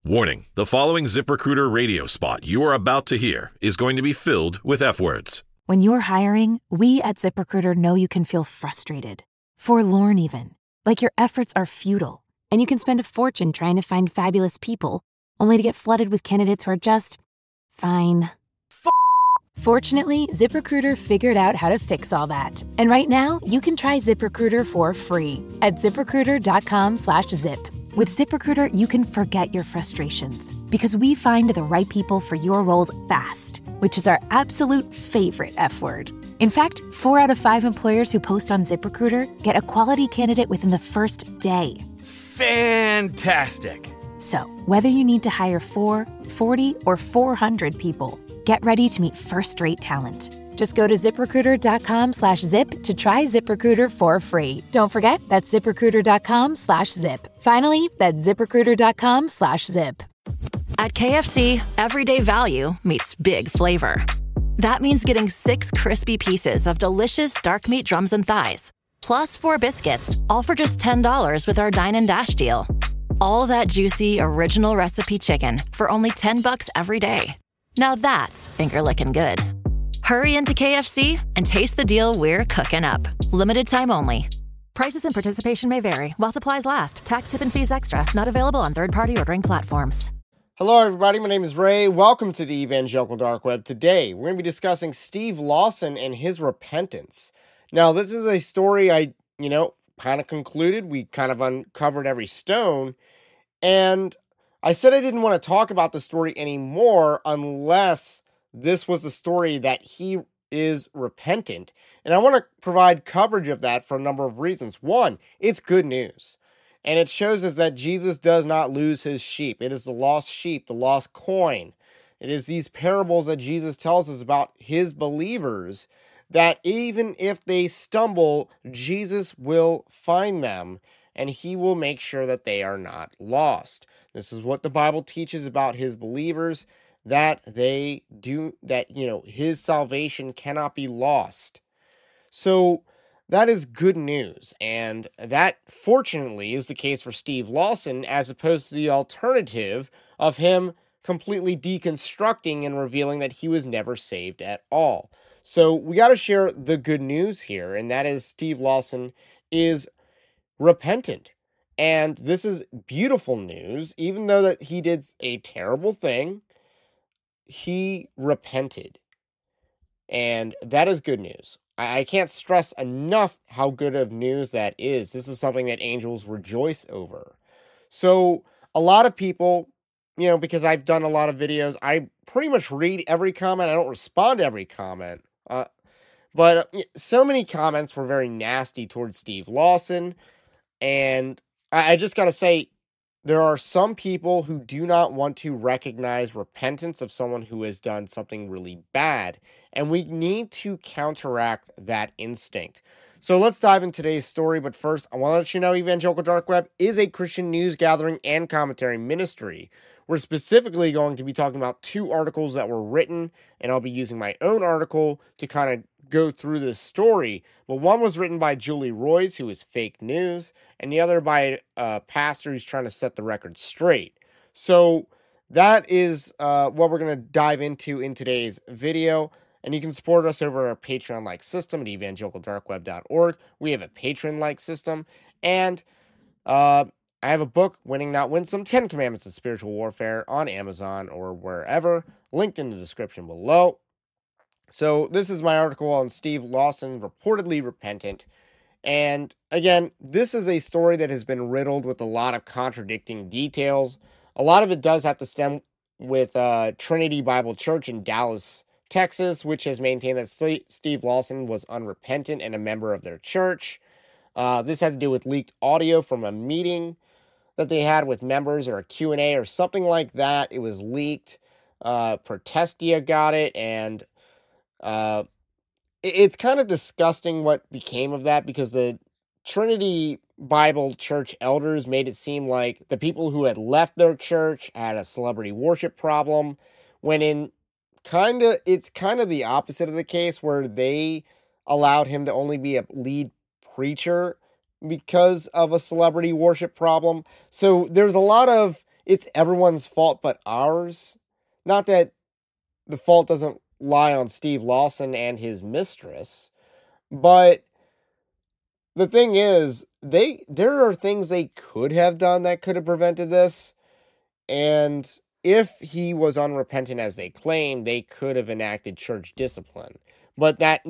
Warning, the following ZipRecruiter radio spot you are about to hear is going to be filled with F-words. When you're hiring, we at ZipRecruiter know you can feel frustrated, forlorn even, like your efforts are futile, and you can spend a fortune trying to find fabulous people, only to get flooded with candidates who are just fine. Fortunately, ZipRecruiter figured out how to fix all that. And right now, you can try ZipRecruiter for free at ZipRecruiter.com/zip. With ZipRecruiter, you can forget your frustrations because we find the right people for your roles fast, which is our absolute favorite F word. In fact, 4 out of 5 employers who post on ZipRecruiter get a quality candidate within the first day. Fantastic. So, whether you need to hire 4, 40, or 400 people, get ready to meet first-rate talent. Just go to ZipRecruiter.com/zip to try ZipRecruiter for free. Don't forget, that's ZipRecruiter.com/zip. Finally, that's ZipRecruiter.com/zip. At KFC, everyday value meets big flavor. That means getting 6 crispy pieces of delicious dark meat drums and thighs, plus 4 biscuits, all for just $10 with our Dine and Dash deal. All that juicy, original recipe chicken for only $10 every day. Now that's finger-licking good. Hurry into KFC and taste the deal we're cooking up. Limited time only. Prices and participation may vary while supplies last. Tax, tip, and fees extra. Not available on third-party ordering platforms. Hello, everybody. My name is Ray. Welcome to the Evangelical Dark Web. Today, we're going to be discussing Steve Lawson and his repentance. Now, this is a story I kind of concluded. We kind of uncovered every stone. And I said I didn't want to talk about the story anymore unless this was the story that he is repentant. And I want to provide coverage of that for a number of reasons. One, it's good news. And it shows us that Jesus does not lose his sheep. It is the lost sheep, the lost coin. It is these parables that Jesus tells us about his believers that even if they stumble, Jesus will find them and he will make sure that they are not lost. This is what the Bible teaches about his believers, that his salvation cannot be lost. So that is good news. And that, fortunately, is the case for Steve Lawson, as opposed to the alternative of him completely deconstructing and revealing that he was never saved at all. So we got to share the good news here, and that is Steve Lawson is repentant. And this is beautiful news. Even though that he did a terrible thing, he repented. And that is good news. I can't stress enough how good of news that is. This is something that angels rejoice over. So a lot of people, because I've done a lot of videos, I pretty much read every comment. I don't respond to every comment. But so many comments were very nasty towards Steve Lawson. And I just got to say, there are some people who do not want to recognize repentance of someone who has done something really bad. And we need to counteract that instinct. So let's dive into today's story. But first, I want to let you know Evangelical Dark Web is a Christian news gathering and commentary ministry. We're specifically going to be talking about 2 articles that were written, and I'll be using my own article to kind of go through this story. But one was written by Julie Roys, who is fake news, and the other by a pastor who's trying to set the record straight. So that is what we're going to dive into in today's video. And you can support us over our Patreon-like system at evangelicaldarkweb.org. We have a patron-like system. And I have a book, Winning Not Winsome, 10 Commandments of Spiritual Warfare, on Amazon or wherever, linked in the description below. So this is my article on Steve Lawson, reportedly repentant. And again, this is a story that has been riddled with a lot of contradicting details. A lot of it does have to stem with Trinity Bible Church in Dallas, Texas, which has maintained that Steve Lawson was unrepentant and a member of their church. This had to do with leaked audio from a meeting that they had with members, or a Q&A or something like that. It was leaked. Protestia got it, and it's kind of disgusting what became of that, because the Trinity Bible Church elders made it seem like the people who had left their church had a celebrity worship problem, when it's kind of the opposite of the case, where they allowed him to only be a lead preacher because of a celebrity worship problem. So there's a lot of it's everyone's fault but ours. Not that the fault doesn't lie on Steve Lawson and his mistress, but the thing is, there are things they could have done that could have prevented this, and if he was unrepentant as they claim, they could have enacted church discipline. But that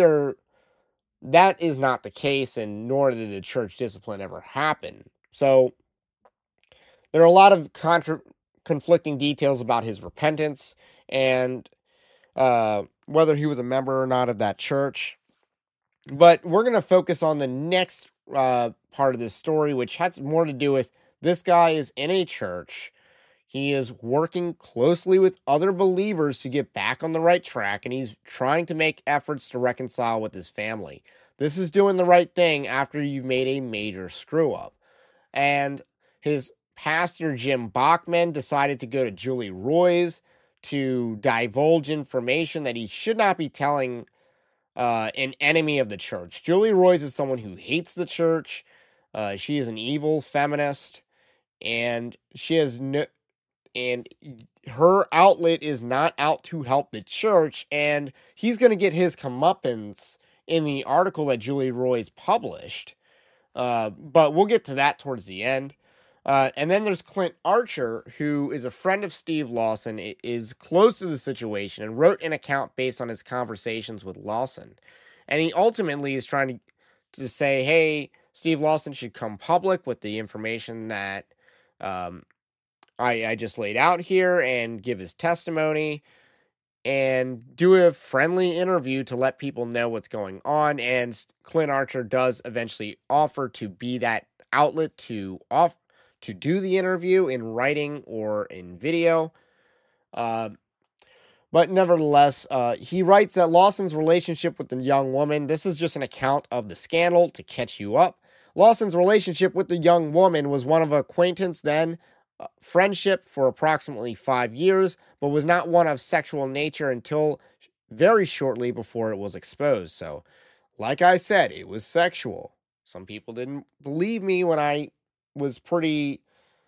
is not the case, and nor did the church discipline ever happen. So there are a lot of conflicting details about his repentance and whether he was a member or not of that church. But we're going to focus on the next part of this story, which has more to do with this guy is in a church. He is working closely with other believers to get back on the right track, and he's trying to make efforts to reconcile with his family. This is doing the right thing after you've made a major screw-up. And his pastor, Jim Bachman, decided to go to Julie Roys to divulge information that he should not be telling an enemy of the church. Julie Roys is someone who hates the church. She is an evil feminist, and and her outlet is not out to help the church, and he's going to get his comeuppance in the article that Julie Roys published. But we'll get to that towards the end. And then there's Clint Archer, who is a friend of Steve Lawson, is close to the situation, and wrote an account based on his conversations with Lawson. And he ultimately is trying to say, hey, Steve Lawson should come public with the information that I just laid out here and give his testimony and do a friendly interview to let people know what's going on. And Clint Archer does eventually offer to be that outlet to do the interview in writing or in video. But nevertheless, he writes that Lawson's relationship with the young woman, this is just an account of the scandal to catch you up. Lawson's relationship with the young woman was one of acquaintance then, friendship for approximately 5 years, but was not one of sexual nature until very shortly before it was exposed. So, like I said, it was sexual. Some people didn't believe me when I was pretty,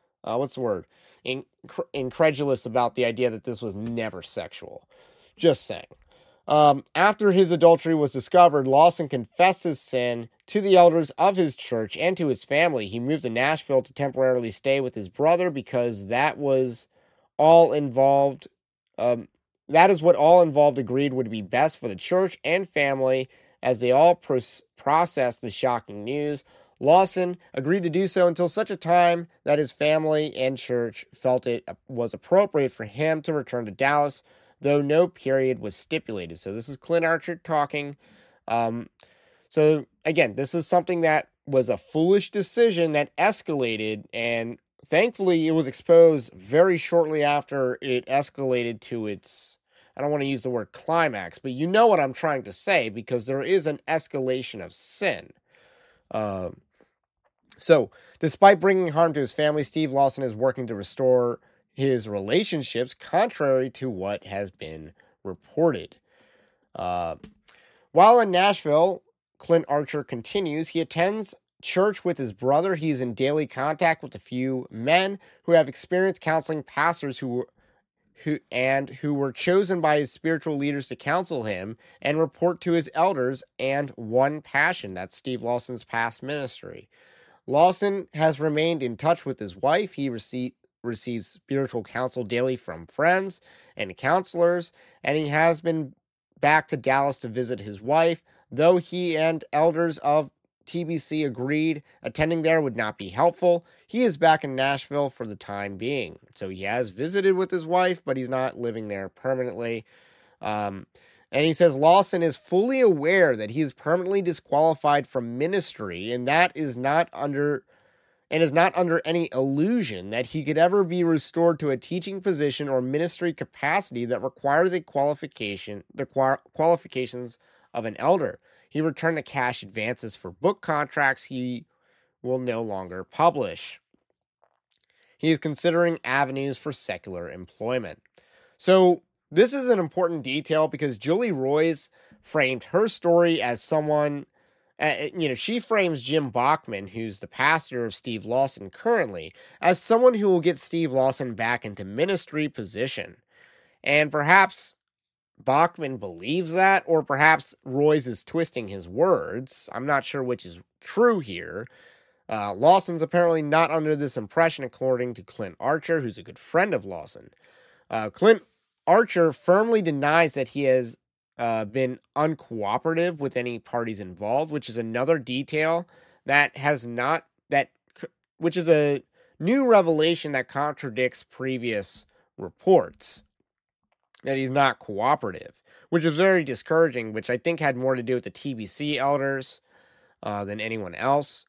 incredulous about the idea that this was never sexual. Just saying. After his adultery was discovered, Lawson confessed his sin to the elders of his church and to his family. He moved to Nashville to temporarily stay with his brother because that was all involved. That is what all involved agreed would be best for the church and family as they all processed the shocking news. Lawson agreed to do so until such a time that his family and church felt it was appropriate for him to return to Dallas, though no period was stipulated. So this is Clint Archer talking. So again, this is something that was a foolish decision that escalated, and thankfully it was exposed very shortly after it escalated to its, I don't want to use the word climax, but you know what I'm trying to say, because there is an escalation of sin. So, despite bringing harm to his family, Steve Lawson is working to restore his relationships, contrary to what has been reported. While in Nashville, Clint Archer continues. He attends church with his brother. He's in daily contact with a few men who have experienced counseling pastors who were chosen by his spiritual leaders to counsel him and report to his elders and One Passion. That's Steve Lawson's past ministry. Lawson has remained in touch with his wife. He receives spiritual counsel daily from friends and counselors, and he has been back to Dallas to visit his wife, though he and elders of TBC agreed attending there would not be helpful. He is back in Nashville for the time being. So he has visited with his wife, but he's not living there permanently. And he says Lawson is fully aware that he is permanently disqualified from ministry, and that is not under any illusion that he could ever be restored to a teaching position or ministry capacity that requires the qualifications of an elder. He returned the cash advances for book contracts he will no longer publish. He is considering avenues for secular employment. So this is an important detail because Julie Roys framed her story as someone She frames Jim Bachman, who's the pastor of Steve Lawson currently, as someone who will get Steve Lawson back into ministry position. And perhaps Bachman believes that, or perhaps Roys is twisting his words. I'm not sure which is true here. Lawson's apparently not under this impression, according to Clint Archer, who's a good friend of Lawson. Clint Archer firmly denies that he has been uncooperative with any parties involved, which is another detail which is a new revelation that contradicts previous reports that he's not cooperative, which is very discouraging, which I think had more to do with the TBC elders than anyone else.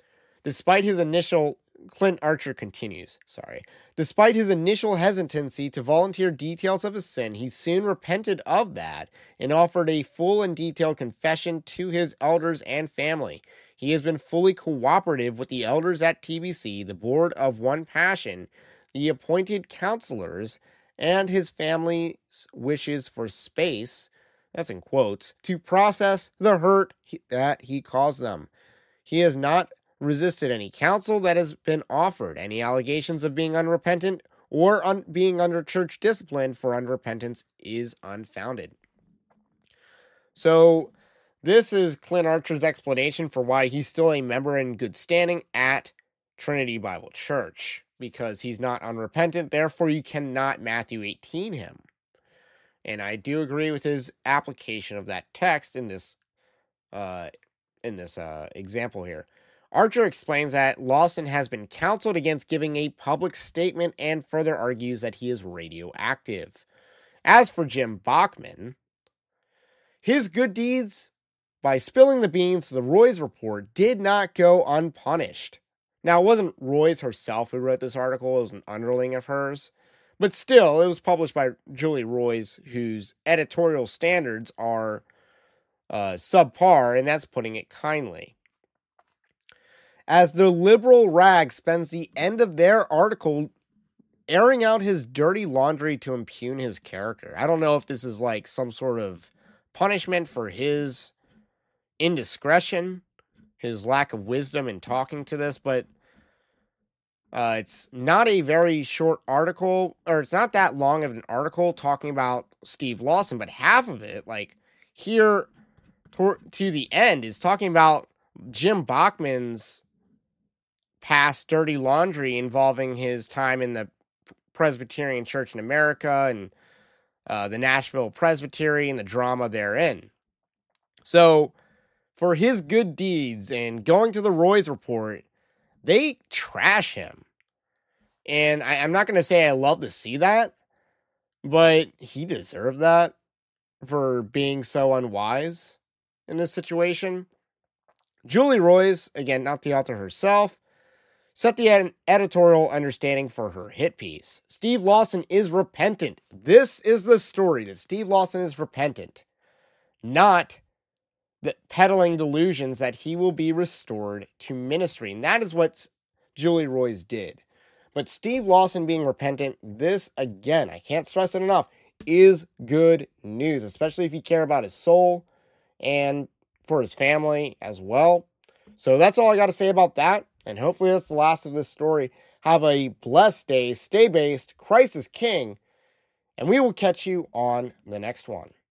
Clint Archer continues, despite his initial hesitancy to volunteer details of his sin, he soon repented of that and offered a full and detailed confession to his elders and family. He has been fully cooperative with the elders at TBC, the board of One Passion, the appointed counselors, and his family's wishes for space, that's in quotes, to process the hurt that he caused them. He has not resisted any counsel that has been offered. Any allegations of being unrepentant or being under church discipline for unrepentance is unfounded. So this is Clint Archer's explanation for why he's still a member in good standing at Trinity Bible Church, because he's not unrepentant. Therefore, you cannot Matthew 18 him. And I do agree with his application of that text in this example here. Archer explains that Lawson has been counseled against giving a public statement and further argues that he is radioactive. As for Jim Bachman, his good deeds by spilling the beans to the Roys report did not go unpunished. Now, it wasn't Roys herself who wrote this article, it was an underling of hers, but still, it was published by Julie Roys, whose editorial standards are subpar, and that's putting it kindly. As the liberal rag spends the end of their article airing out his dirty laundry to impugn his character. I don't know if this is like some sort of punishment for his indiscretion, his lack of wisdom in talking to this, but it's not a very short article, or it's not that long of an article talking about Steve Lawson, but half of it, like here to the end, is talking about Jim Bachman's past dirty laundry involving his time in the Presbyterian Church in America and the Nashville Presbytery and the drama therein. So, for his good deeds and going to the Roys report, they trash him. And I'm not going to say I love to see that, but he deserved that for being so unwise in this situation. Julie Roys, again, not the author herself, set the editorial understanding for her hit piece. Steve Lawson is repentant. This is the story, that Steve Lawson is repentant, not peddling delusions that he will be restored to ministry. And that is what Julie Roys did. But Steve Lawson being repentant, this, again, I can't stress it enough, is good news, especially if you care about his soul and for his family as well. So that's all I got to say about that. And hopefully that's the last of this story. Have a blessed day. Stay based. Christ is King. And we will catch you on the next one.